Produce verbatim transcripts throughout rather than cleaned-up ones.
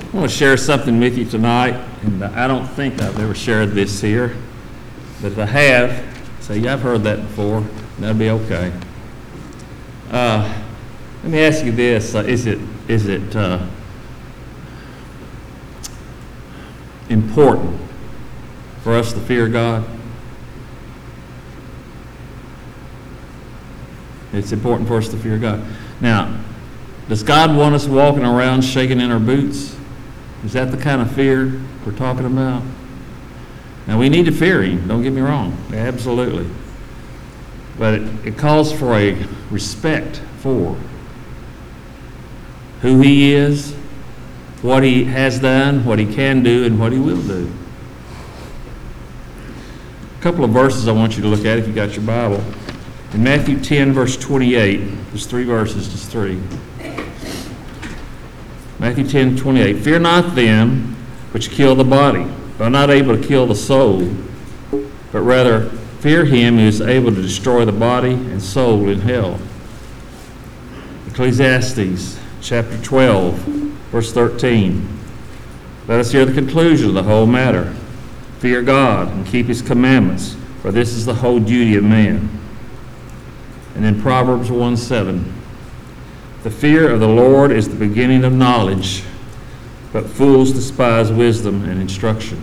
I want to share something with you tonight, and I don't think I've ever shared this here, but if I have, say, yeah, I've heard that before, that'll be okay. Uh, let me ask you this, uh, is it, is it uh, important for us to fear God? It's important for us to fear God. Now, does God want us walking around shaking in our boots? Is that the kind of fear we're talking about? Now, we need to fear Him, don't get me wrong, absolutely. But it, it calls for a respect for who He is, what He has done, what He can do, and what He will do. A couple of verses I want you to look at if you got your Bible. In Matthew ten, verse twenty-eight, there's three verses, just three. Matthew ten, twenty-eight. Fear not them which kill the body, but are not able to kill the soul, but rather fear Him who is able to destroy the body and soul in hell. Ecclesiastes chapter twelve, verse thirteen. Let us hear the conclusion of the whole matter. Fear God and keep His commandments, for this is the whole duty of man. And in Proverbs one seven, the fear of the Lord is the beginning of knowledge, but fools despise wisdom and instruction.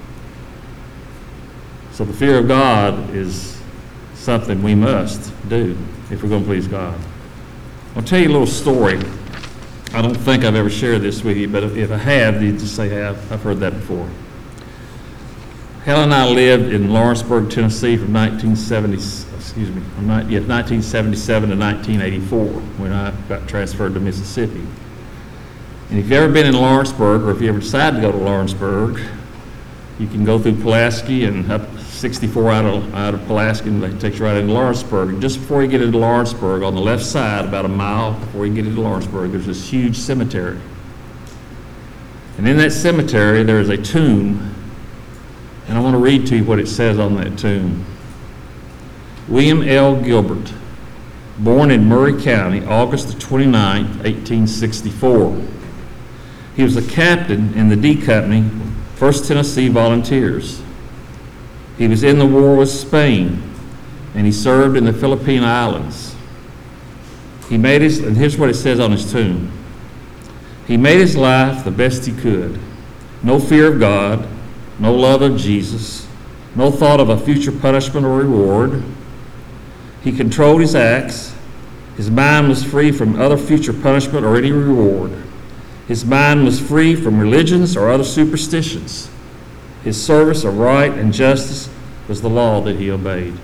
So the fear of God is something we must do if we're going to please God. I'll tell you a little story. I don't think I've ever shared this with you, but if I have, you just say, hey, I've heard that before. Helen and I lived in Lawrenceburg, Tennessee from nineteen seventy, excuse me, from yeah, nineteen seventy-seven to nineteen eighty-four when I got transferred to Mississippi. And if you've ever been in Lawrenceburg, or if you ever decide to go to Lawrenceburg, you can go through Pulaski and up sixty-four out of, out of Pulaski, and it takes you right into Lawrenceburg. And just before you get into Lawrenceburg, on the left side, about a mile before you get into Lawrenceburg, there's this huge cemetery. And in that cemetery, there is a tomb. And I want to read to you what it says on that tomb. William L. Gilbert, born in Murray County, August the twenty-ninth, eighteen sixty-four. He was a captain in the D Company, first Tennessee Volunteers. He was in the war with Spain, and he served in the Philippine Islands. He made his, and here's what it says on his tomb. He made his life the best he could. No fear of God, no love of Jesus, no thought of a future punishment or reward. He controlled his acts. His mind was free from other future punishment or any reward. His mind was free from religions or other superstitions. His service of right and justice was the law that he obeyed.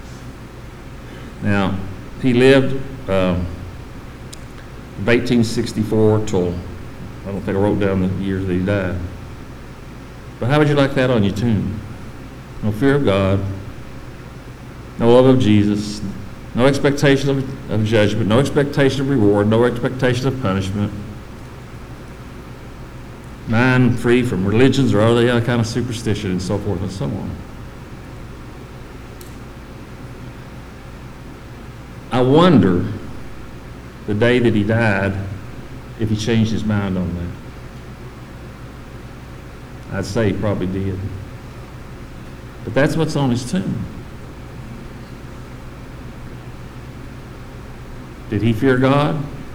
Now, he lived um, from eighteen sixty-four till, I don't think I wrote down the years that he died. But how would you like that on your tomb? No fear of God, no love of Jesus, no expectation of, of judgment, no expectation of reward, no expectation of punishment. Mind free from religions or other kind of superstition, and so forth and so on. I wonder, the day that he died, if he changed his mind on that. I'd say he probably did. But that's what's on his tomb. Did he fear God?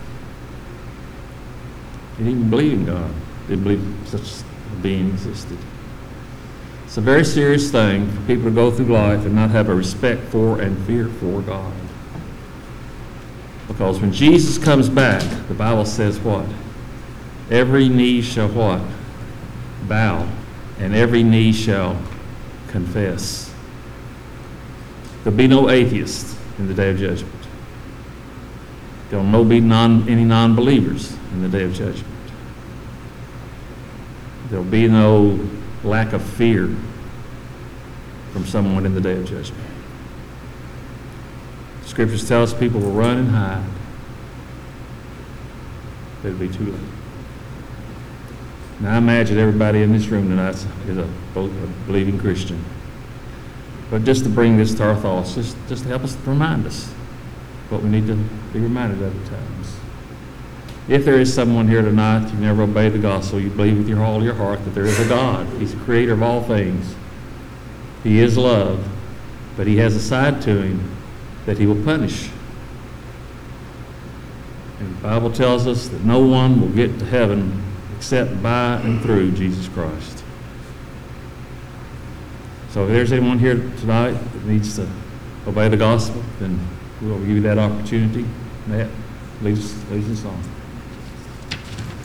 Did he even believe in God? Didn't believe such a being existed. It's a very serious thing for people to go through life and not have a respect for and fear for God. Because when Jesus comes back, the Bible says what? Every knee shall what? Bow, and every knee shall confess. There'll be no atheists in the day of judgment. There'll no be non, any non-believers in the day of judgment. There'll be no lack of fear from someone in the day of judgment. Scriptures tell us people will run and hide. It'll be too late. Now I imagine everybody in this room tonight is a believing Christian. But just to bring this to our thoughts, just, just to help us remind us what we need to be reminded of at times. If there is someone here tonight, you've never obeyed the gospel, you believe with your all your heart that there is a God. He's the creator of all things. He is love, but he has a side to him that he will punish. And the Bible tells us that no one will get to heaven except by and through Jesus Christ. So if there's anyone here tonight that needs to obey the gospel, then we'll give you that opportunity. Matt, lead us, lead us on.